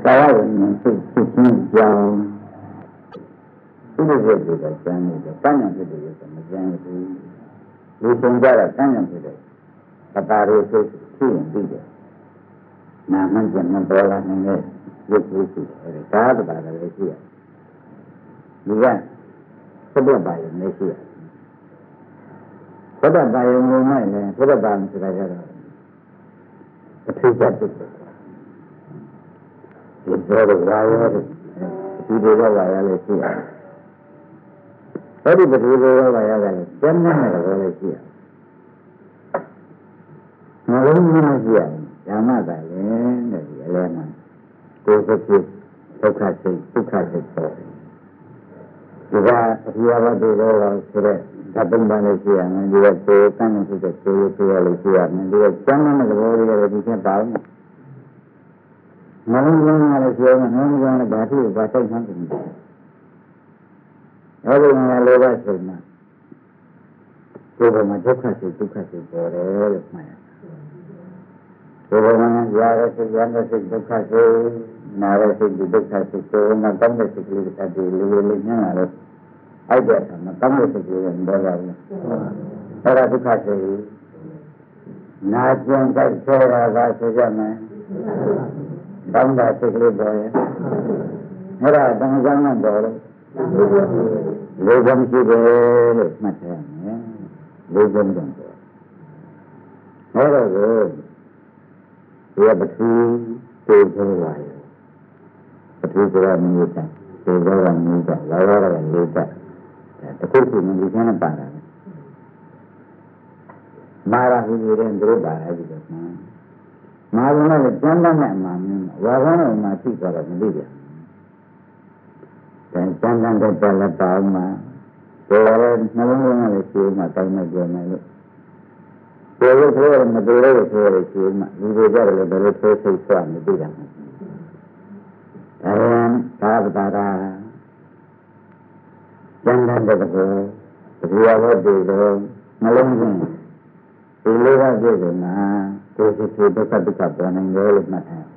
ကာယဝိညာဉ်စိတ်ဖြစ်ခြင်းကြောင့်ဥပ္ပဒေတွေကကျမ်းနေတယ်ကံဉာဏ်ဖြစ်တယ်ဆိုမကျမ်းဘူးလူဆုံးကြတာကံဉာဏ်ဖြစ်တယ်ပတာရေစိတ်ဖြစ်ရင်ပြီးတယ်နာမကျင်မပေါ်လာနိုင်တဲ့ရုပ်ကိုရှိတယ်ဒါကပါလည်းရှိရလူကသဘောပါရင်မရှိရသဘောပါရင်ငုံမဲ့လေသဘောပါရင်ဆိုတာကြတော့အထူးချက်ဖြစ်တယ်ဒီတော့ဝါရောဒီတွေကဝါရလည်းရှိရတယ်။အဲ့ဒီပထဝီတွေကဝါရကလည်းကျမ်းနဲ့လည်းလည်းရှိရတယ်။မလုံးမရှိရတယ်။ဓမ္မကလည်းတဲ့ဒီအလဲမှာကိုယ်စိတ်ဒုက္ခစိတ်ဒုက္ခစိတ်ပေါ်တယ်။ဒီကပထဝီဘတ်တွေကဆိုတဲ့ဓာတ်ပုံပါလည်းရှိရမယ်။ဒီကကိုယ်ကံနဲ့ဖြစ်တဲ့ကိုယ်ကိုယ်လည်းရှိရမယ်။ဒီကကျမ်းနဲ့လည်းလည်းဒီချက်ပါအောင်။မလုံးလုံးလည်းပြောမယ်မလုံးလုံးလည်းဘာဖြစ်ဘာစိတ်မှန်းတယ်အဲဒီမှာလောဘစိတ်မှာဒီဘမှာဒုက္ခစိတ်ပေါ်တယ်လို့မှတ်ရတယ်ဒီဘမှာရာရစိတ်ရတဲ့စိတ်ဒုက္ခစိတ်နာရစိတ်ဒုက္ခစိတ်ကိုမှတောင်းတဲ့စိတ်ကလေးတစ်ခါတည်းလေးညံ့လာလို့အဲ့ဒါကမှတောင်းတဲ့စိတ်ကလေးကိုပေါ်လာတယ်အဲ့ဒါဒုက္ခစိတ်နာကျင်ကြိုက်ဆဲတာကဆိုကြမယ်တောင်းတာစိတ်ကလေးပေါ်ရင်အဲ့ဒါတဏှာကြောင့်ပေါ်လို့လေးဘုံရှိတယ်လို့မှတ်ထားရမယ်လေးဘုံကြောင့်ပေါ်အဲ့တော့ဒီပထဝီတေသောဝါယပထဝီကမြေတံတေသောကမြေတံလာရတာလေးတံတခုခုမြင်ချင်တဲ့ပါတာမာရဟူတဲ့သူတို့ပါလာပြီတော့မာရနဲ့ကျမ်းတတ်တဲ့အမှန်မျိုးဝါကောင်းတဲ့အမှန်သိကြတော့မသိပြန်ဘူး။ကျမ်းတတ်တဲ့လက်ပါအောင်မှာဒီလိုနှလုံးသွင်းရတဲ့ရှိမှတောင်းနေကြမယ်လို့ဒီလိုဆိုရမတွေ့လို့ဆိုရရှိမှဒီလိုကြတယ်ဘယ်လိုဆိုစိတ်ဆွမသိတာ။ဒါပတာရာကျမ်းတတ်တဲ့ကောဒီရဘောတေတော့နှလုံးသွင်းဒီလိုကပြည့်စုံတာကိုယ်စိတ်ဒုက္ခပေါ်နေတယ်လို့မှတ်ထား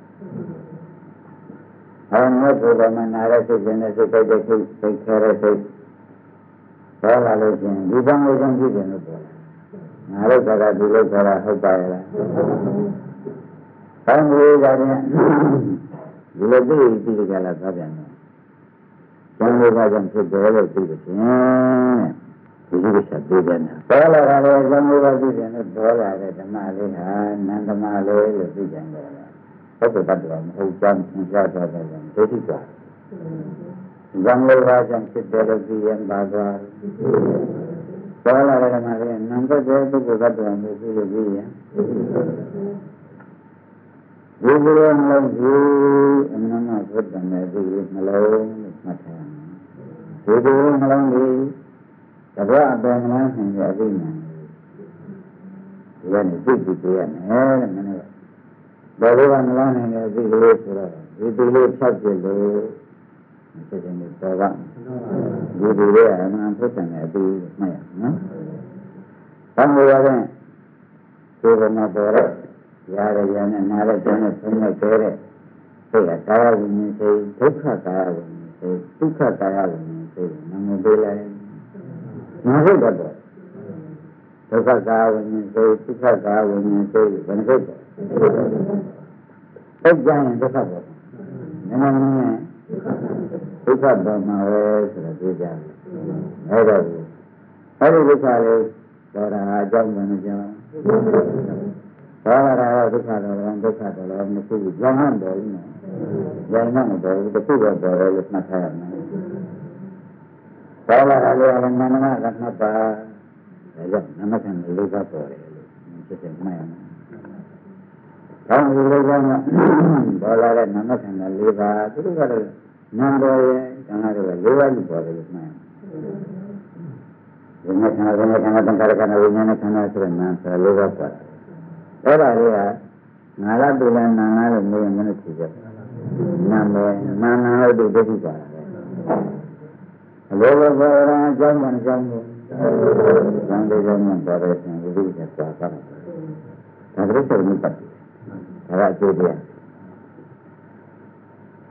။အဲမဲ့ဘုရားမနာရစိတ်နဲ့စိတ်တဲ့စိတ်ခဲတဲ့စိတ်ပေါ်လာလို့ရှိရင်ဒီဘံလေးကြောင့်ပြည့်စုံလို့ပေါ်လာ။ငါတို့ကဒီလိုခေါ်တာဟုတ်ပါရဲ့လား။ဘာလို့ကြတယ်ဒီလိုသိကြလားသွားပြန်တယ်။ဘံလေးကြောင့်ဖြစ်တယ်လို့သိတယ်ရှင်။ဒီလိုဆက်ပြီးတယ်။ပေါ်လာတာလည်းဘံလေးပါသိတယ်လို့ပေါ်လာတဲ့ဓမ္မလေးဟာနန္ဒမလေးလို့သိကြတယ်။ဟုတ်ကဲ့တတ်တယ်မဟုတ်ကြောင်းသင်ကြားသွားတယ်ဒိဋ္ဌိကဇံလေးပါးကြောင့်ဖြစ်တယ်လို့သိရင်ပါသွားပေါ်လာတဲ့ဓမ္မလေးနံပါတ်တဲ့ပုဂ္ဂိုလ်တတ်တယ်လို့သိလို့သိရင်ဒီလိုမျိုးဒီအမှန်မှဘုဒ္ဓနဲ့ဒီနှလုံးမှတ်ထားဒီလိုနှလုံးလေးတပတ်အပင်မှန်းဆင်ရအသိဉာဏ်ဒီကနေသိရမယ်တဲ့မင်းတို့ဘယ်လိုကနှလုံးနဲ့သိလို့ဆိုတော့ဒီလိုဖြတ်ပြလို့စိတ်ကနေပေါ်ပါဒီလိုရဲ့အမှန်ဘုဒ္ဓနဲ့ဒီမှတ်ရနော်။ဘာလို့လဲဆိုတော့မှာပေါ်တော့ရာရနဲ့နားရတဲ့နဲ့ဆုံးမဲ့တဲ့စိတ်ကကာယဝိညာဉ်စိတ်ဒုက္ခကာယဝိညာဉ်စိတ်ဒုက္ခကာယဝိညာဉ်စိတ်နမပေးလိုက်နာဟုတ်တော့ဒုက္ခကာယဝိညာဉ်စိတ်ဒုက္ခကာယဝိညာဉ်စိတ်ဘယ်နှစိတ်အဲ့ကြရင်ဒုက္ခပေါ်နမနဲ့ဒုက္ခပေါ်မှာပဲဆိုတော့သိကြတယ်အဲ့တော့အဲ့ဒီဒုက္ခလေးတော့ဒါအကြောင်းလည်းကြောင်းဘာသာရာဒုက္ခတော့ဒုက္ခတော့မရှိဘူးဉာဏ်နဲ့ပေါ်နေဉာဏ်နဲ့မပေါ်ဘူးတခုတော့ပေါ်တယ်လို့မှတ်ထားရမယ်ဘာသာရာလည်းမနမကမှတ်ပါဒါကြောင့်နမကံလေးပါပေါ်တယ်လို့ဖြစ်တယ်မှတ်ရမယ်ကောင်းပြီလို့ကတော့ပေါ်လာတဲ့နမကံလေးပါသူတို့ကတော့နံပေါ်ရဲ့ကံကတော့လေးပါးလို့ပေါ်တယ်လို့မှတ်ရမယ်ဒီမှာခန္ဓာကံသံဃာကံဝိညာဉ်ကံဆိုတဲ့နာမ်ဆိုလေးပါးပေါ်တယ်အဲ့ဒါလေးကငါရတူလနာငါလို့မင်းမနဲ့ဖြေကြနာမေနာနာလို့ဒိဋ္ဌိပါလေဘောဘောရာအကြောင်းမှအကြောင်းကိုသံဃာကြောင့်ပေါ်တဲ့ဆင်ဝိသုဒ္ဓသာသာဒါပြည့်စုံမှုပတ်ဒါကအကျိုးတရား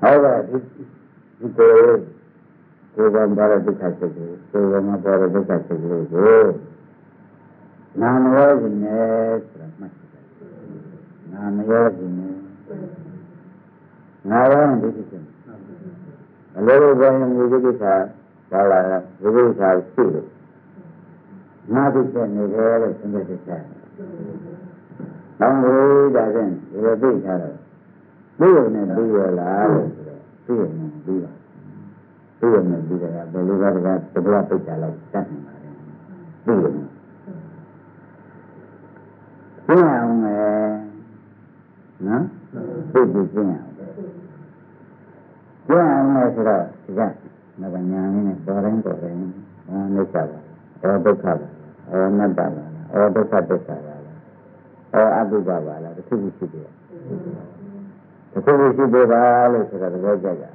ဟုတ်ကဲ့ဒီကိုယ်ကဘာလို့ဒုက္ခဖြစ်လဲကိုယ်ကဘာလို့ဒုက္ခဖြစ်လဲကိုနာမရောခြင်းနဲ့ဆိုတာမှတ်တယ်နာမရောခြင်းနဲ့ငါရောဒုက္ခဖြစ်အလိုလိုပေါ်ရင်ဒီဒုက္ခပါလာဒီဒုက္ခရှိလို့နာဒုက္ခနေတယ်လို့သင်္ကေတချာ။နောက်လို့ဒါဖြင့်ဒီလိုသိထားတော့သိရနဲ့ပြီးရလားလို့ဆိုတော့သိရနဲ့ပြီးပါသိရနဲ့ပြီးတယ်ကဘယ်လိုကတည်းကသဘောပိတ်တာလောက်တတ်နေပါလဲသိရနဲ့သိအောင်မယ်နော်သိပြီးသိအောင်သိအောင်မယ်ဆိုတော့ဒီကမကညာလေးနဲ့ပေါ်တိုင်းပေါ်တိုင်းနိစ္စပါဩဒုက္ခပါဩအနတ္တပါဩဒုက္ခသစ္စာပါအတုပါပါလားတစ်ခုရှိတယ်တစ်ခုရှိတယ်ပါလို့ဆိုတာသဘောကျကြ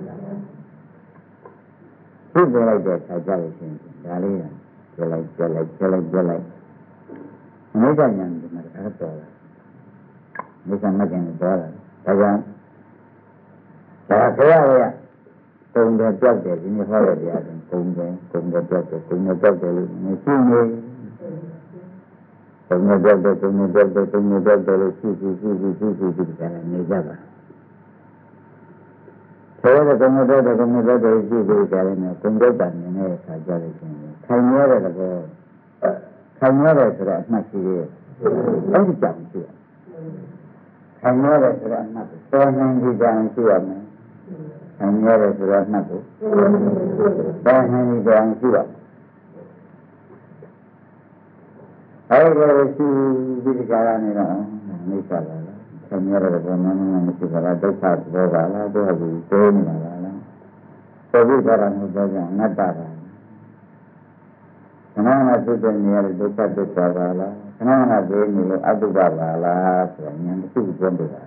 ဖြစ်ပြလိုက်တဲ့အခါကျလို့ရှိရင်ဒါလေးကကျလိုက်အနိစ္စဉာဏ်ဒီမှာအဲ့တော့လာအနိစ္စမကင်တော့လာဒါကြောင့်ဒါဆရာကတုံတယ်ပြောက်တယ်ဒီနေ့ဟောတဲ့တရားကတုံတယ်ပြောက်တယ်လို့မရှိနေဘုံနဲ့ပြောက်တယ်လို့ရှိဒီကနေ့နေကြပါဆရာကဘုံနဲ့ပြောက်တယ်ရှိဒီကနေ့နဲ့ဘုံပြောက်တာနေနဲ့ခါကြလို့ရှိရင်ခိုင်ရတဲ့ဘောခိုင်ရတဲ့ဆိုတော့အမှတ်ရှိရဲ့အဲ့ဒီကြောင့်ရှိရခိုင်ရတဲ့ဆိုတော့အမှတ်ပေါ်နိုင်ဒီကြောင့်ရှိရမယ်ခိုင်ရတဲ့ဆိုတော့အမှတ်ကိုပေါ်နိုင်ဒီကြောင့်ရှိရအဲ့ဒါကိုရှိဒီကာရနေတော့မိစ္ဆာပါလားဆံရတဲ့ဘုံနဲ့မရှိပါလားဒုက္ခဘောပါလားတို့ဟာဒီသိနေတာလားသောဘိကာရမှုပြောကြအနတ္တပါခဏခဏဖြစ်တဲ့နေရာဒုက္ခသစ္စာပါလားခဏခဏသိနေလို့အတုပပါလားဆိုရင်ဉာဏ်တစ်ခုပြောပြတာဉာ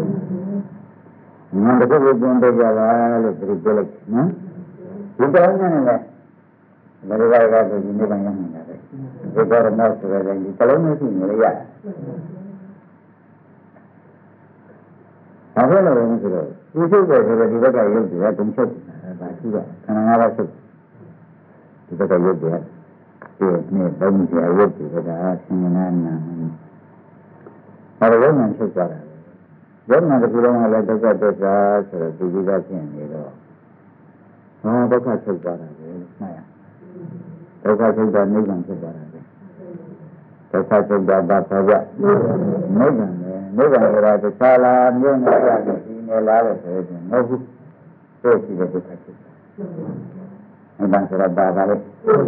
ဏ်တစ်ခုပြောပြကြပါလို့ပြပြလိုက်နော်ဒီတော့နဲ့လည်းဘယ်လိုပါလဲဆိုဒီနေ့ပိုင်းရနေတာပဲဒီတော့တော့ဆိုတဲ့ဒီကလုံးမရှိနေရဘာဖြစ်လို့လဲဆိုတော့ဒီချုပ်တယ်ဆိုတော့ဒီဘက်ကရုပ်တွေကတုံချုပ်တယ်ဒါရှိတာခန္ဓာငါးပါးချုပ်ဒီဘက်ကရုပ်တွေဒီနေ့ဘုံကြီးရုပ်တွေကဆင်းရဲနာနာဘာလို့လဲချုပ်ကြတာလဲရုပ်နာတစ်ခုလုံးကလည်းဒုက္ခသစ္စာဆိုတော့ဒီကြီးကဖြစ်နေတော့ဒုက္ခချုပ်ကြတာလေမှတ်ရဒုက္ခချုပ်တာနိဗ္ဗာန်ဖြစ်သွားတာလေဒုက္ခချုပ်တာဘာဆိုကြနိဗ္ဗာန်နိဗ္ဗာန်ကတခြားလားမြို့နယ်ရတဲ့ဒီနယ်လားလို့ဆိုရင်မဟုတ်ဘူးသိရှိတဲ့ဒုက္ခဖြစ်တာနိဗ္ဗာန်ဆိုတာဘာလဲ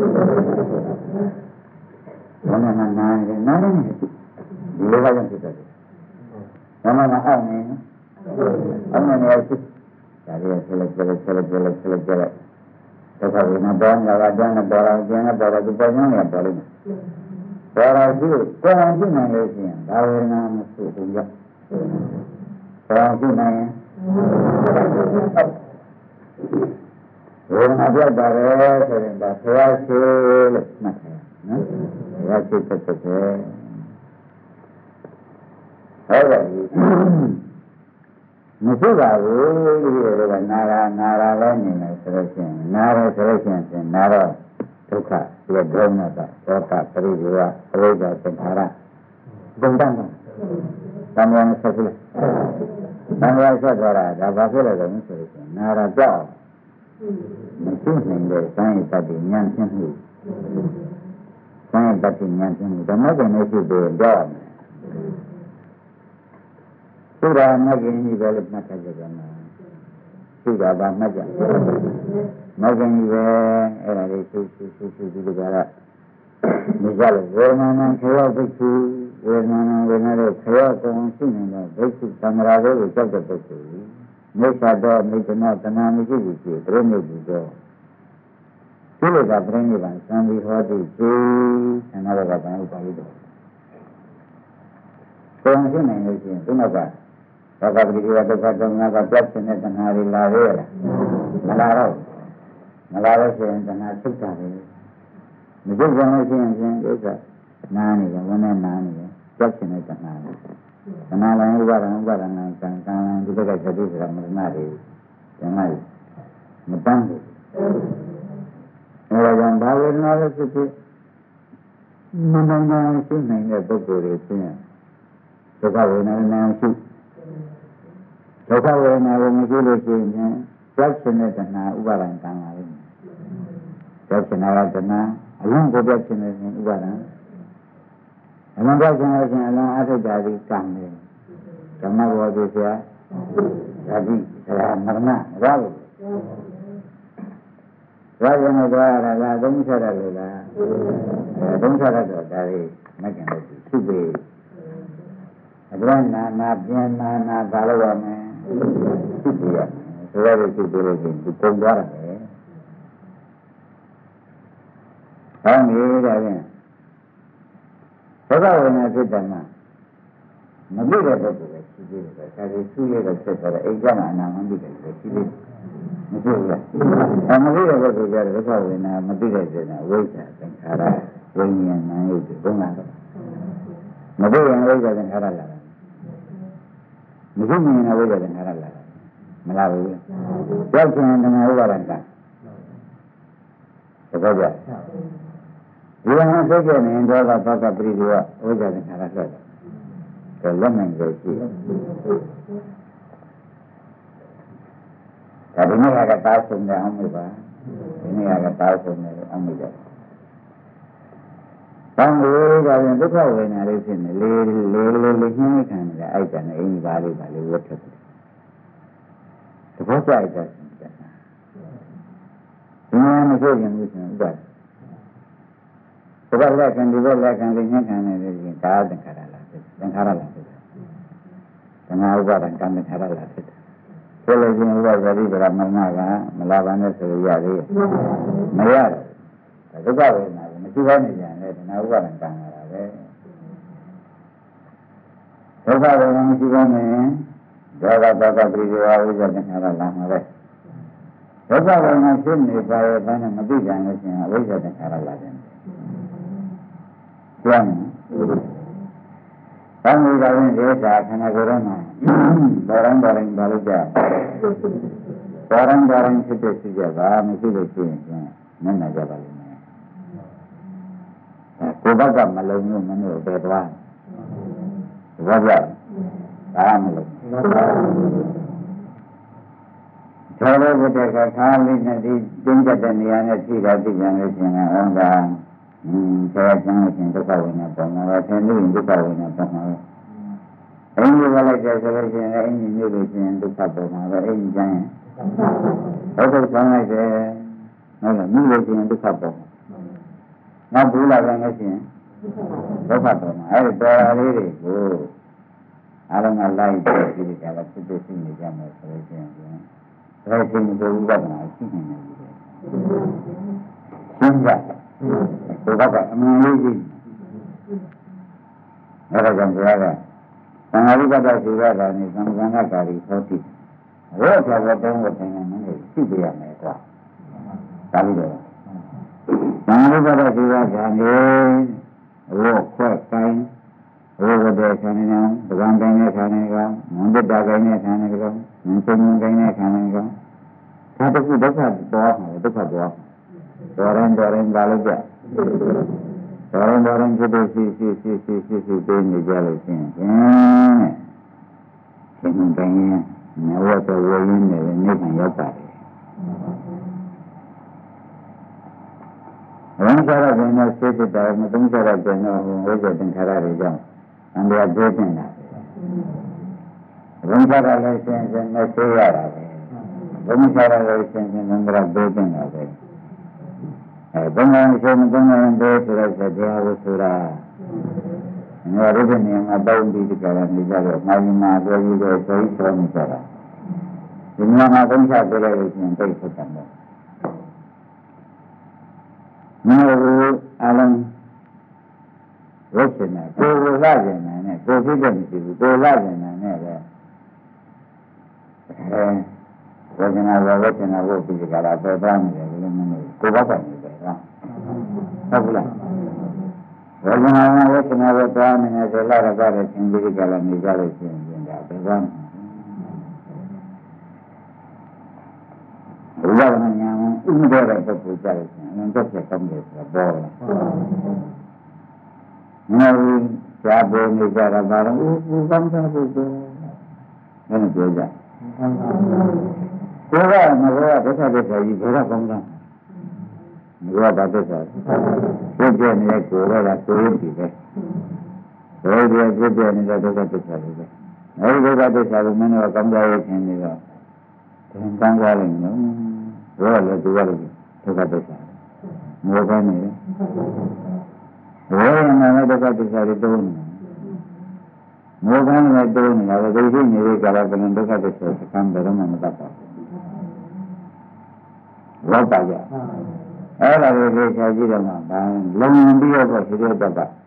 ဘာမှနားနေဒီလိုပါရင်ဖြစ်တယ်ဘာမှမအောင်နေအောင်နေရရှိဒါလေးဆက်လက်ဒုက္ခဝိနဘောင်းလာတော့ပေါ်လာခြင်းနဲ့ပေါ်လာဒီပေါ်ခြင်းနဲ့ပေါ်လိမ့်မယ်ပေါ်လာရှိကိုယ်အောင်ရှိနိုင်လို့ရှိရင်ဒါဝေဒနာမရှိဘူးကြပေါ်အောင်ရှိနိုင်ရင်ဝေဒနာပြောက်တာပဲဆိုရင်ဒါဆရာရှိလို့မှတ်တယ်နော်ဆရာရှိတဲ့ဟုတ်ကဲ့မရှိပါဘူးဒီလိုကနာရာပဲနေနေဆိုလို့ရှိရင်နာရဆိုလို့ရှိရင်နာတော့ဒုက္ခဒီလိုဒုက္ခသောတာပရိဒေဝပရိဒေသင်္ခါရဘုံတန်းတန်မြန်ဆက်ပြီးတန်မြန်ဆက်သွားတာဒါဘာဖြစ်လဲဆိုလို့ရှိရင်နာရကြောက်မရှိနိုင်တဲ့စံရတ္တိဉာဏ်ဖြင့်မှုစံရတ္တိဉာဏ်ဖြင့်မှုဓမ္မပင်နဲ့ရှိပြီးကြောက်သုဒ္ဓမဂ္ဂင်ကြီးပဲလို့မှတ်ထားကြတယ်မှာသုဒ္ဓဘာမှတ်ကြမဂ္ဂင်ကြီးပဲအဲ့ဒါလေးရှုဒီလိုကြတော့ဒီကြလို့ဝေဒနာခရောဒိဋ္ဌိဝေဒနာတို့ခရောကောင်းရှိနေတဲ့ဒိဋ္ဌိသံဃာတွေကိုကြောက်တဲ့ပုဂ္ဂိုလ်ကြီးမိစ္ဆာတော့မိစ္ဆနာတဏှာမရှိဘူးရှိပြိဋိနိဗ္ဗာန်ဒီလိုကပြိဋိနိဗ္ဗာန်သံဃိဟောတိရှိသံဃာကဘာလို့ပါလို့တော့ကောင်းရှိနေလို့ရှိရင်ဒီနောက်ကဘာကပရိယဒုက္ခဒုက္ခကပြတ်နေတဲ့တဏှာတွေလာရဲလားမလာတော့ဆိုရင်တဏှာချုပ်တာလေမချုပ်ကြလို့ရှိရင်ဒုက္ခနာနေတယ်ဝန်းနဲ့နာနေတယ်ပြတ်နေတဲ့တဏှာလည်းဥပါဒံကံဒီဘက်ကသတိဆိုတာမရဏတွေ chẳng ai một trăm rồi rồi còn bao nhiêu nó sẽ chết nó suy này là bất cứ điều gì cho các vị nào suy cho các vị nào mà suy được gì nhé chắc chắn là na ubaran càng lại chắc chắn là na along có chắc chắn là ubaran along chắc chắn là along ở đây jadi càng này càng nào vào đây sẽ jadi là marna rồi rồi nó là đúng sai rồi là đúng sai rồi đây mấy cái này suy về rồi na vào rồi mà suy về rồi suy về thì công đó là không nghĩ ra vậy sao vậy này thế mà nó biết được cái gì cái suy nghĩ được cái ấy cái mà nó biết được cái gì nó biết được nó biết được cái gì sao vậy này nó biết được cái này vậy sao thành ra vậy nhiên nó như thế đúng không nó biết được vậy sao thành ra là nó biết nhiên nó vậy sao thành ra là mà là vậy chắc chắn là nó ubaran cả sao vậy vì nó sẽ cái này đó là tất cả bị điều vậy sao thành ra là cái lần này cái gì cái này là cái tâm này ông ấy bảo cái này là cái tâm này ông ấy bảo trong cái này tất cả cái này thì le những cái này ai chẳng ai bảo vất thật thì có ai chẳng nó sẽ những cái gì vậy cái này những cái này thì ta đừng khara là tengah ubaran kami khara là thế là những cái gì đó mà là bạn sẽ giải đi mà ya cái cái này mà chỉ có này này nó ubaran càng là đấy cái này nó chỉ có này đó là bị điều áo giờ cái khara là mà đấy cái này nó xin này phải nó bị dạng cái gì áo giờ cái khara là đấy Tuan, kami kawin desa kena corona, barang-barang balija, barang-barang sudah mesti disini, mana jawab ini. Kuba kam malu mana berdoa, wajah, malu. Kalau kita kali nanti tingkat dunia nanti jadi jangan orang. Saya jangan cinta kawinan pernah, saya ni cinta kawinan pernah. Ini kalau saya ini ni cinta pernah, ini jangan. Kalau saya saya, mana ni cinta pernah. Nak bulat yang ni, cinta pernah. Ada ni, oh, alam Allah itu jadi kalau kita sini jangan saya sini berubah nak sini ni. Sehingga tôi có vẻ không nghĩ gì đó là dòng ra rồi còn ai biết đâu thì ra là này không có cái gì khó chịu rất là vô trong một cái này nó để chịu bây giờ này quá ta biết rồi còn ai biết đâu thì ra là này vô khỏe cái vô cái đề cái này không toàn cái này cái này không muốn biết đa cái này không muốn tin cái này không ta tất cả bỏ Orang kalau dia, orang kita si ni jalan sini, semuanya nyawa terwujud ni kan apa? Orang cara jenis itu dah, macam cara jenis wujud dan cara rejang, anda ada jenis. Orang cara jenis saya ada, orang cara jenis anda ada jenis. Dengan surah saja surah. Ini ada yang ada di dalam dijaga. Main ada juga surah misalnya. Ini yang ada satu lagi yang saya sebutkan. Menurut alam Rosena, kau lagi mana? Kau tidak mesti, kau lagi mana? Rosena, kau pergi kalau apa ni? Kau apa ni? Apa lah? Walaupun awak tuan ini adalah rakyat sendiri kalau negara sendiri ada kan. ဥဒေတဲ့ပုဂ္ဂိုလ်ကြလို့ရှိရင်တက်ချက်ကောင်းတယ်ဆိုတော့ပေါ်လာငါဇာပေါ်နေကြတာဘာလို့ဥကောင်းတာပုဂ္ဂိုလ်ဘယ်လိုပြောကြကိုယ်ကငါကဒုက္ခသစ္စာကြီးဘယ်တော့ကောင်းတာငါကဒုက္ခပြည့်ပြည့်နေတဲ့ကိုယ်ကကိုယ်ရည်တည်တယ်ဘယ်လိုပြည့်ပြည့်နေတဲ့ဒုက္ခသစ္စာတွေလဲအဲဒီဒုက္ခသစ္စာကိုမင်းတို့ကောင်းကြရဲ့ခြင်းတွေတော့သင်ကောင်းကြလိမ့်မယ်ဘယ်လိုလဲသူကလည်းဒုက္ခသစ္စာမောဟနေတယ်ဘယ်လိုလဲဒုက္ခသစ္စာတွေတုံးနေမောဟနဲ့တုံးနေတာပဲဒီရှိနေတဲ့ကာလကလည်းဒုက္ခသစ္စာစကံဘယ်တော့မှမတတ်ပါဘူးလောက်ပါကြအဲ့ဒါကိုသိချာကြည့်တော့မှဘာလုံပြီးတော့ရှိတဲ့တတ်တာ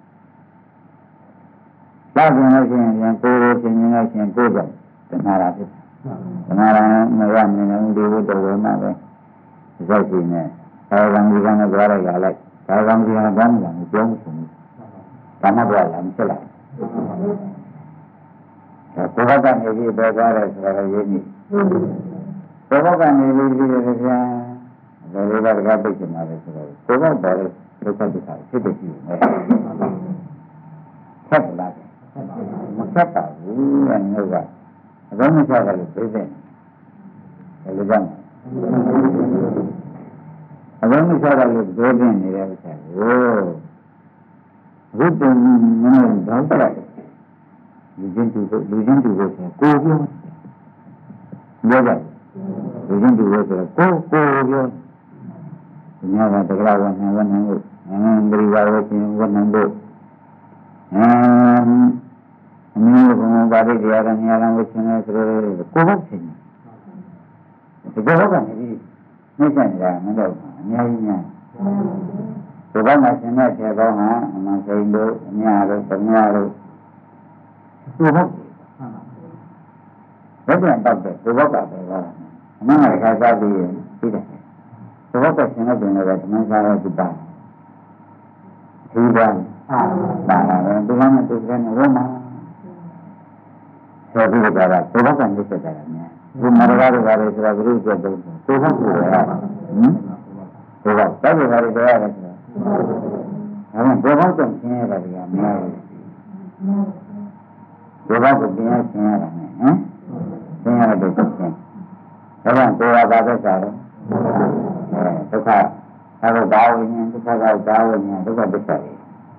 သာကျင်လို့ရှိရင်ကိုယ်ကိုသင်မြင်လို့ရှိရင်ကိုယ်ကတဏှာရာဖြစ်တဏှာရာမရမနေဘူးဒီဘုဒ္ဓဝေမှာပဲဇောက်ရှိနေအဲကံဒီကံနဲ့ကြွားလိုက်ရလိုက်ဒါကံဒီကံဘာမှမပြောဘူးဆိုဘူးဒါမှတော့လည်းမဖြစ်လိုက်ကိုယ်ကနေပြီးပေါ်သွားတယ်ဆိုတော့ရင်းနေကိုယ်ကနေပြီးပြီးတယ်ဗျာဘယ်လိုကပိတ်ချင်တာလဲဆိုတော့ကိုယ်ကပေါ်လို့ဒုက္ခဒုက္ခဖြစ်ဖြစ်ရှိနေဆက်လာတယ်မဆက်ပါဘူးငါကအကောင်းမဆက်တယ်လို့ပြောတယ်ဘယ်လိုကြောင့်အကောင်းမဆက်တယ်လို့ပြောနေနေတဲ့ဥစ္စာကိုဘုဒ္ဓံမင်းတော့တယ်လူချင်းတူကိုကိုပြောတယ်ပြောတယ်လူချင်းတူကိုဆိုတော့ကိုပြောညာကတကယ်ဝန်နဲ့လို့ဘယ်လိုလဲရှင်ဝန်နဲ့လို့အမျိုးကဘာတွေတရားကညာကဝိသနေဆိုတော့ကိုဟုတ်ရှင်ဒီကောကနေပြီးနှိမ့်ဆက်နေတာမလို့အများကြီးများဒီကောမှာရှင်တဲ့ကျေကောဟာအမှန်စိန်တို့အများတို့ဗမာတို့ကိုဟုတ်ဘယ်ပြန်တော့တဲ့ဒီကောကပဲပါအမှန်ကခါစားပြီးပြီးတယ်ဒီကောကရှင်တဲ့ပြင်လည်းဓမ္မစာရဲ့ဒီပါဒီပါပါလာတယ်ဒီကနေ့ဒီကနေ့ဝမ်းမှာဆိုပြီးတော့ဒီဘောကနေစက်တာများဒီမရဂါတွေပါလေဆိုတာဘုရားကျက်တော့ကိုဟုတ်ကိုရဟင်ဒီဘောတိုက်ကြရတယ်ဆိုရတယ်ဆိုတာဒါကဘောကြောင့်ရှင်းရတာကများတယ်ဒီဘောကိုပြင်ရရှင်းရတာနဲ့ဟမ်ရှင်းရတဲ့ဒုက္ခဒါကြောင့်ကိုယ်ကဘာသက်သာလဲဒုက္ခအဲဒါဘာဝိညာဉ်ဒုက္ခကဘာဝိညာဉ်ဒုက္ခသစ္စာတွေ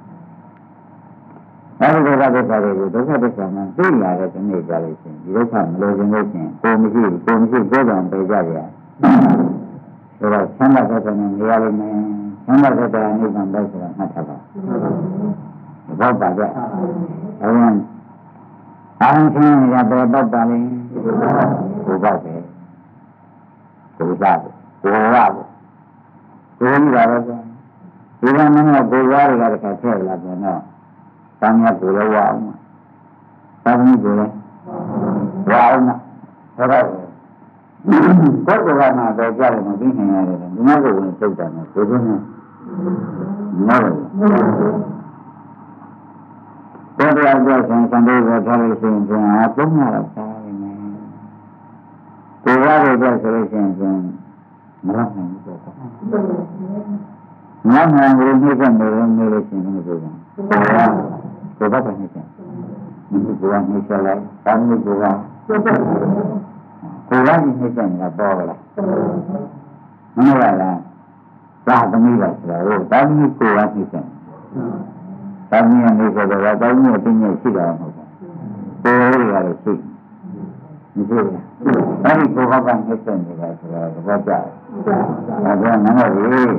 အဲဒီဒုက္ခသစ္စာတွေကိုဒုက္ခသစ္စာမှသိရတဲ့ဒီနေ့ကြလို့ရှိရင်ဒီဒုက္ခမလို့ခြင်းလို့ရှိရင်ကိုယ်မရှိကိုယ်ကြောင့်ပြေကြရဆိုတော့ဆန္ဒသက်သာနဲ့နေရာလိမ့်မယ်ဆန္ဒသက်သာနိဗ္ဗာန်ပဲဆိုတာမှတ်ထားပါဘောပါကြအဲဒီအာရုံချင်းရတဲ့ပတ်ပါလိမ့်ကိုပေါ့ပဲကိုစားကိုရဖို့ကိုကြီးပါပဲဒီကနေ့ကကိုရားတွေကတခါထည့်လာပြန်တော့တမ်းရကိုလည်းဝအောင်တမ်းကြီးကိုလည်းဝအောင်ဆိုတော့ကိုယ်ကမှတော့ကြားလို့မသိနိုင်ရတယ်ဒီမှာကိုဝင်ထုတ်တယ်ကိုယ်ကနဲ့မဟုတ်ဘူးကိုယ်ကကြောက်ဆန်ဆန်လေးကိုထားလို့ရှိရင်ပြန်အားသုံးရတော့စားနေတယ်ကိုယ်ကကြောက်ဆိုလို့ရှိရင်မလောက်နိုင်ဘူးပေါ့မလောက်နိုင်ဘူးနှိမ့်ဆက်နေလို့ရှိရင်မပြောဘူးကိုယ်ကနေပြန်ဒီကိုကနေဆက်လိုက်တောင်းလို့ကိုယ်ကနေနှိမ့်ဆက်နေတာပေါ်လာမဟုတ်လားသာသမီးပါဆိုတော့တောင်းလို့ကိုယ်ကနေဆက်တောင်းရနေဆိုတော့တောင်းရတဲ့ညရှိတာမဟုတ်ဘူးကိုယ်ရရတယ်ရှိမရှိဘူးအဲဒီကိုယ်ကနေဆက်နေတာဆိုတော့ဘာကြဒါကနည်းနည်းလေး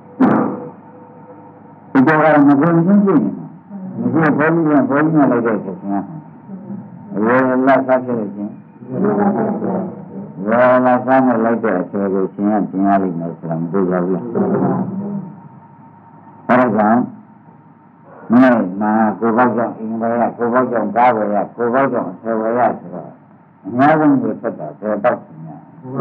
ဒီတော့မကုန်ချင်းရှိနေဒီဘောကြီးကလိုက်တဲ့ချက်ချင်းရေလာစားဖြစ်လို့ချင်းရေလာစားနဲ့လိုက်တဲ့အချိန်ကိုရှင်ကပြင်ရလိမ့်မယ်ဆိုတာမသိကြဘူးအဲဒါကြောင့်မင်းနာကိုဘောက်ကြောင့်အင်္ဂလိပ်ကိုဘောက်ကြောင့်ကားဝယ်ရကိုဘောက်ကြောင့်ဆယ်ဝယ်ရဆိုတော့အများဆုံးကိုသက်တာဘယ်တော့ပြင်ရ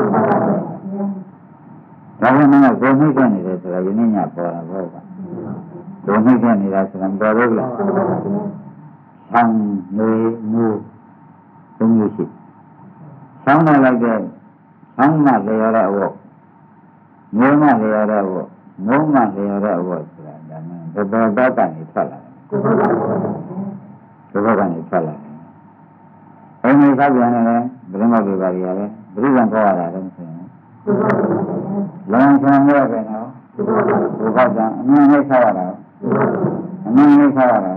ဒါကမှကိုနှိမ့်ခဲ့နေတယ်ဆိုတာယနေ့ညပေါ်တာဘောကကိုနှိမ့်ခဲ့နေတာဆိုတာမတော်ဘူးလားဆံနေမူသုံးမျိုးရှိဆောင်းမလိုက်တဲ့ဆောင်းမလေရတဲ့အဝတ်မိုးမှလျော်တဲ့ဝတ်မိုးမှလျော်တဲ့ဝတ်ဆိုတာဒါနဲ့ဘယ်ဘက်ကနေထွက်လာတယ်ဘယ်ဘက်ကနေထွက်လာတယ်အင်းဒီကပြန်နေတယ်ဘယ်မှာပြပါရလဲဘယ်လိုခေါ်ရတာလဲဆိုရင်လောင်ချမ်းရပဲနော်ဘုရားကအမြင်နဲ့ဆောက်ရတာအမြင်နဲ့ဆောက်ရတာ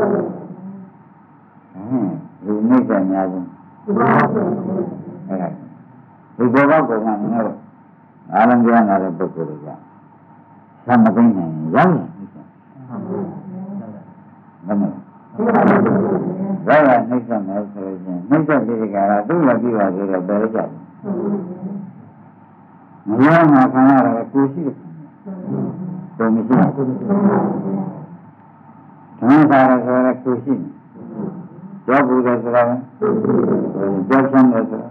ဒီနေ့ကများဆုံးဒီဘောကကောင်ကလည်းအားလုံးကြားနာတဲ့ပုဂ္ဂိုလ်တွေကသမသိနိုင်ရောက်ရင်မမရောက်ရနှိမ့်ဆက်မယ်ဆိုရင်နှိမ့်ဆက်ပြီးကြတာသူ့လည်းပြီးပါသေးတယ်ဘယ်လိုကြလဲမရမှာခံရတာကိုရှိတယ်ကိုမရှိဘူးဓမ္မသာရဆိုရကိုရှိတယ်ကြောက်ဘူးတယ်ဆိုတာကြောက်ချမ်းတယ်ဆိုတာ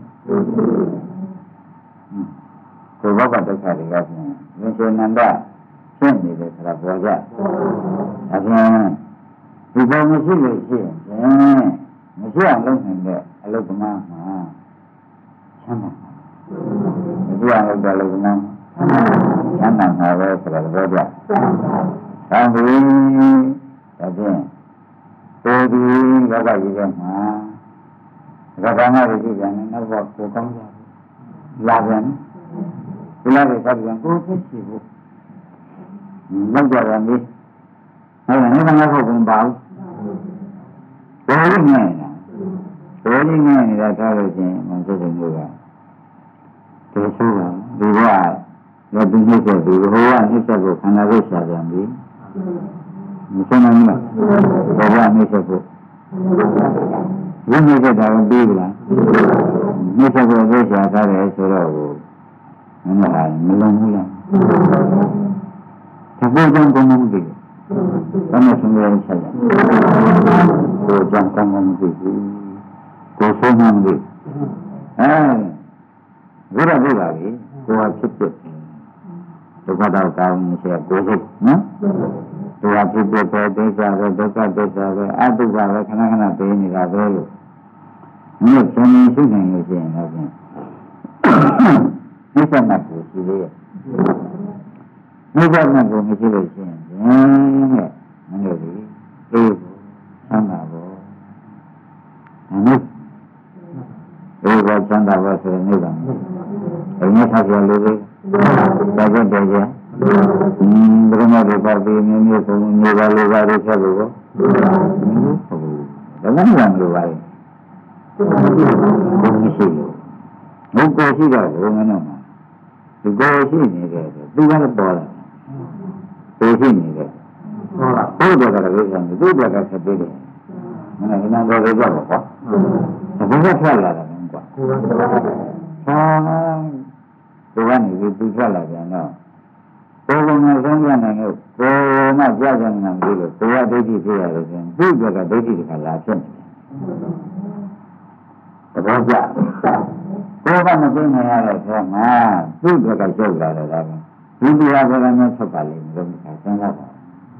ကိုဘောကဒုက္ခတွေကပြန်ဝင်ရှင်နန္ဒရှင်းနေတယ်ဆိုတာပေါ်ကြအပြင်ဒီဘုံမရှိလို့ရှိရင်မရှိအောင်လုပ်နိုင်တဲ့အလုပ်ကမှမှာချမ်းသာမရှိအောင်လုပ်တဲ့အလုပ်ကမှချမ်းသာမှာပဲဆိုတာပေါ်ကြသံဃာဒါဖြင့်ကိုဒီလောကကြီးထဲမှာဒါကမှလည်းကြည့်ကြတယ်နောက်တော့ကိုကောင်းကြလာပြန်ဒီလိုပဲဆက်ပြန်ကိုဖြစ်စီဖို့လောက်ကြပါမင်းဟုတ်တယ်ငါကဟုတ်ကုန်ပါဘူးဘယ်လိုနဲ့ဘယ်လိုနဲ့နေတာထားလို့ချင်းမဆက်တယ်လို့ကဒီဆိုပါဒီကလည်းဒီနေ့ကဒီဟိုကနှိစ္စကိုခန္ဓာကိုရှာပြန်ပြီမဆုံးနိုင်ဘူးလားဘာကနှိစ္စကိုဝိနည်းကတာကိုပြီးလားနှိစ္စကိုသိရှာထားတယ်ဆိုတော့မင်းကမလုံးဘူးလားဒီဘုရားကောင်းမှုတွေဘာမှဆုံးရအောင်ဆက်ရကိုကြောင့်ကောင်းမှုတွေကိုဆုံးမှုတွေဘုရားပြပါလေကိုယ်ကဖြစ်ဖြစ်ဒုက္ခတော့ကောင်းနေစေကိုယ်စိတ်နော်သူကဖြစ်ဖြစ်ပဲဒိဋ္ဌာပဲဒုက္ခဒိဋ္ဌာပဲအတုပါပဲခဏခဏပေးနေတာပဲလို့မြတ်ရှင်ရှိနိုင်လို့ရှိရင်တော့ဖြင့်မြတ်စွာဘုရားကိုရှိသေးရဲ့မြတ်စွာဘုရားကိုမရှိလို့ရှိရင်တဲ့မလို့ဒီအေးဆန္ဒဘောအေးဘောဆန္ဒဘောဆိုတဲ့နိဗ္ဗာန်အင်းနဲ့ဆက်ရလို့လေဒါကြတဲ့ကြဘယ်မှာဒီပါပြီးမျိုးပုံမျိုးပါလိုပါလို့ဆက်လို့ဟုတ်ဒါမှမဟုတ်လို့ပါလေဘုမရှိလို့ဘုကိုရှိတော့ဘုမနဲ့မှာဒီကိုရှိနေတယ်သူကလည်းပေါ်လာကိုရှိနေတယ်ဟုတ်လားဘုရားကလည်းပြောတယ်သူကဆက်ပြီးတယ်မနက်ကတော့ကြောက်ပါကွာဘုရားထွက်လာတယ်ကွာဒီကနေပြီးသူထွက်လာပြန်တော့ကိုယ်ကမှဆုံးပြနိုင်လို့ကိုယ်မှကြာကြနေတယ်လို့ကိုယ်ကဒိဋ္ဌိဖြစ်ရတယ်ဆိုရင်သူ့ကဒိဋ္ဌိကလာဖြစ်နေတယ်သဘောကျကိုယ်ကမသိနိုင်ရတဲ့အခါမှာသူ့ကရှုပ်လာတယ်ဒါပဲဒီတရားကလည်းဆက်ပါလိမ့်မယ်လို့စဉ်းစားပါ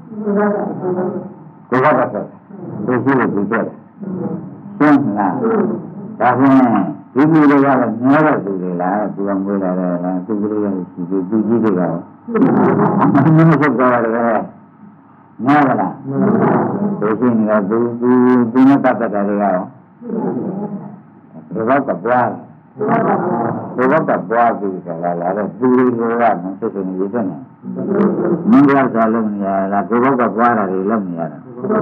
ကိုယ်ကတော့သူရှိလို့သူတက်ရှင်းလားဒါဖြင့်ဒီလိုတွေကလည်းများတဲ့သူတွေလားသူကမွေးလာတယ်လားသူကလေးရရှိသူကြီးတွေကရောမင်းမဆက်ကြရတယ်များလားသူရှိနေတာသူနဲ့ပတ်သက်တာတွေကရောဒီဘက်ကပွားဒီဘက်ကပွားပြီးကြလာတဲ့သူတွေကမဆက်နေရတဲ့မင်းကစားလို့မရလားဒီဘက်ကပွားတာတွေလုပ်နေရတာ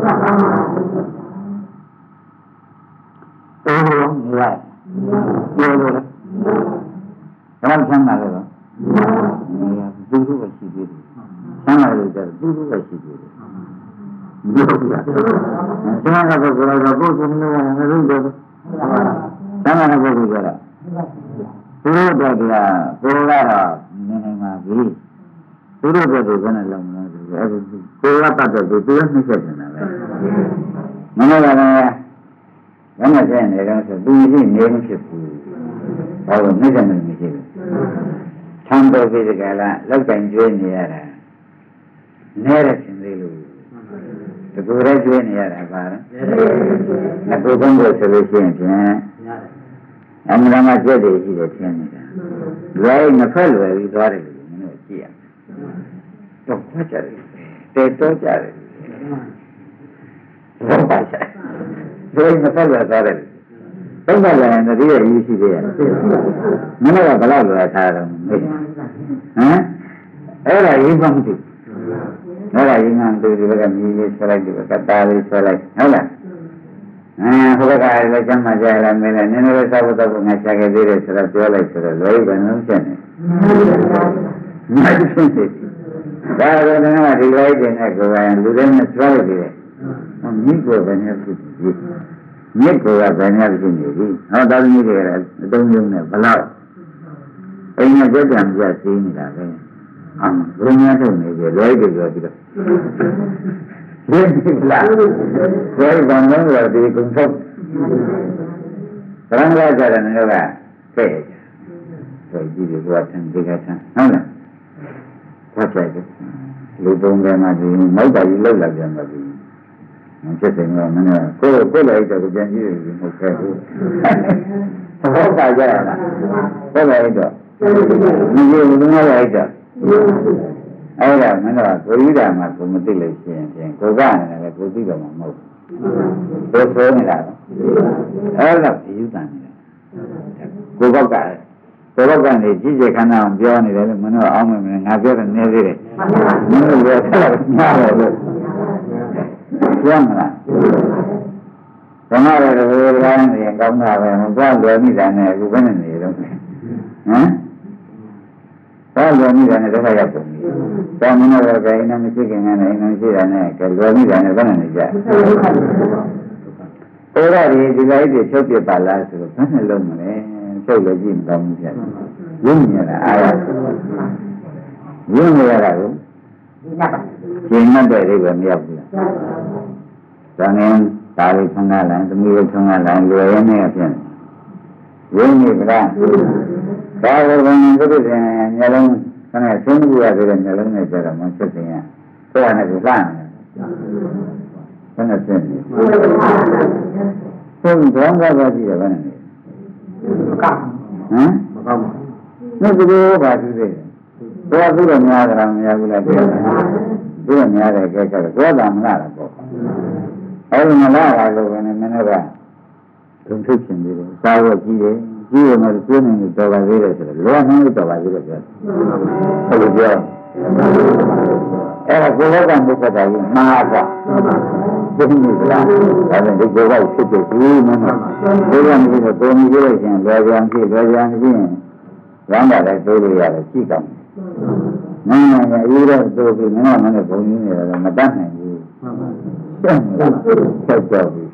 အေးလို့မရပြောလို့လေဘာဆန်းလာလဲသူတို့ကရှိသေးတယ်ဆန်းလာလို့ကျသူတို့ကရှိသေးတယ်ဒီလိုပြဆန်းလာတော့ကိုယ်ကတော့ကိုယ်ကိုယ်နဲ့ငါတို့တော့ဆန်းလာတဲ့ပုဂ္ဂိုလ်ကြတာသူတို့တော့ကကိုယ်ကတော့နေနေမှာပြီသူတို့ကဘယ်နဲ့လုံးမလဲဆိုတော့အဲဒီကိုယ်ကပတ်သက်ပြီးသူကနှိမ့်ဆက်နေတာပဲမနေ့ကလည်းဘယ်နဲ့ကျနေတော့ဆိုသူရှိနေမဖြစ်ဘူးဘာလို့နှိမ့်ဆက်နေမရှိဘူးချမ်းသာပြီးကြလားလောက်ကင်ကျွေးနေရတာနဲတဲ့ရှင်သေးလို့တကူရဲကျွေးနေရတာပါလားငါကိုယ်ကောင်းလို့ဆိုလို့ရှိရင်ဖြင့်အမှန်တမ်းကျက်တယ်ရှိတယ်ထင်နေတာလွယ်နှစ်ဖက်လွယ်ပြီးသွားတယ်လို့မင်းတို့ကြည့်ရတော့ဖတ်ကြတယ်တဲတော့ကြတယ်ဘာပါဆိုင်ဒီမဆက်ရသားတယ်သုံးပါးလည်းတတိယရေးရှိသေးရဲ့မင်းကဘလောက်လွယ်ထားတော့မေးဟမ်အဲ့ဒါရေးမှမသိအဲ့ဒါရေးမှမသိဒီဘက်ကမြေလေးဆွဲလိုက်ဒီဘက်ကတားလေးဆွဲလိုက်ဟုတ်လားဟိုဘက်ကလည်းကျမ်းမာကြရလားမင်းလည်းနည်းနည်းလေးစောက်တော့ငါရှာခဲ့သေးတယ်ဆိုတော့ပြောလိုက်ဆိုတော့လွယ်ပဲလုံးချက်နေမိုက်ဖြစ်နေဒါကတော့ဒီလိုက်တဲ့နဲ့ကိုယ်ကလူတွေနဲ့ဆွဲလိုက်တယ်မြစ်ကိုပဲနဲ့ဖြစ်ပြီးမြစ်ကိုကပဲနဲ့ဖြစ်နေပြီဟောတော်ကြီးတွေလည်းအတုံးယုံနဲ့ဘလောက်အိမ်ကကြက်ကြံပြစီးနေတာပဲဘုံများထုတ်နေပြီလွယ်ကြပြောပြီးတော့ဒီလားဘယ်ကံလုံးရဒီကုန်းထုတ်ဘရံလာကြတယ်နော်ကတဲ့ဆိုကြည့်ဒီကွာထန်ဒီကထန်ဟုတ်လားဖတ်လိုက်တယ်လူပုံကမှဒီမိုက်ပါကြီးလောက်လာပြန်ပါပြီမဖြစ်တယ်ကမင်းကကိုယ်လိုက်တော့ပြန်ကြည့်ရမဟုတ်ခဲ့ဘူးဘောပါကြရလားဘောလိုက်တော့ဒီလိုလူငယ်လိုက်တော့အဲ့ဒါမင်းတို့ကိုကြီးတာမှကိုမသိလို့ရှိရင်ကိုကနေလည်းကိုသိတော့မှမဟုတ်ဘူးကိုဆိုးနေတာအဲ့ဒါပြယူတန်နေတာကိုဘောက်ကနေကြီးကျယ်ခန္ဓာအောင်ပြောနေတယ်လို့မင်းတို့အောင်းမယ်ငါပြောတယ်နည်းသေးတယ်မင်းတို့လည်းဆက်လို့ညားတယ်လို့ပြောမလားဓမ္မရတဲ့ဘုရားနေရင်ကောင်းတာပဲမပြောလွယ်မိတာနဲ့အခုဘယ်နဲ့နေတော့ဟမ်ဘာလွယ်မိတာနဲ့တခါရောက်ပုံကြီးတောင်းမင်းတို့ကအိမ်နဲ့မရှိခင်ကနေအိမ်နဲ့ရှိတာနဲ့ကလွယ်မိတာနဲ့ဘယ်နဲ့နေကြဟိုရဒီလိုက်တွေချုပ်ပြပါလားဆိုတော့ဘယ်နဲ့လုံးမလဲချုပ်လည်းကြည့်မကောင်းဘူးပြရင်းနေရတာအားရနေရတာကိုရှင်းတဲ့အိဗယ်မရောက်ဘူးလားဒါနဲ့ဒါလေးထုံးလာတယ်သမီးလေးထုံးလာတယ်လွယ်ရင်းနဲ့ဖြစ်ရင်းနေကြလားဒါကိုဘယ်လိုလုပ်ရင်မျိုးလုံးခဏဆင်းမှုရသေးတဲ့မျိုးလုံးနဲ့ကြတော့မဖြစ်ခင်ရကိုယ်နဲ့ကိုလှမ်းတယ်ဘယ်နဲ့ဖြစ်နေဘုံဘောင်းကားကြည့်ရဘယ်နဲ့မကောက်မကောက်ပါဘူးဒီလိုပါသူသေးတယ်သူတော့များကြတာမရဘူးလားပြောတယ်သူကများတယ်ကြက်ကြတယ်ကိုယ်ကမလားပေါ့အဲ့ဒီမလားတာလို့ပဲမင်းတို့ကဒုံထုတ်ရှင်ပြီးတယ်စားဝတ်ကြီးတယ်ကြီးရမယ်ပြင်းနေတော့ပါသေးတယ်ဆိုတော့လောနှင်းတော့ပါသေးတယ်ပြောဟုတ်လို့ပြောအဲ့ဒါကိုယ်ကဘုရားတော်ကြီးမှားပါဘုရားကြီးလားဒါနဲ့ဒီကိုယ်ကဖြစ်ဖြစ်ဘူးမင်းတို့ဘုရားကြီးကကိုယ်ကြီးလို့ရှင်လွယ်ပြန်ကြည့်ရင်ရမ်းတာလည်းသိလို့ရတယ်ကြည့်ကောင်းမင်းကအေးတော့သိပြီးမင်းကမင်းနဲ့ဘုံကြီးနေတယ်မတတ်နိုင်ဘူးဆက်ကြောက်ပြီ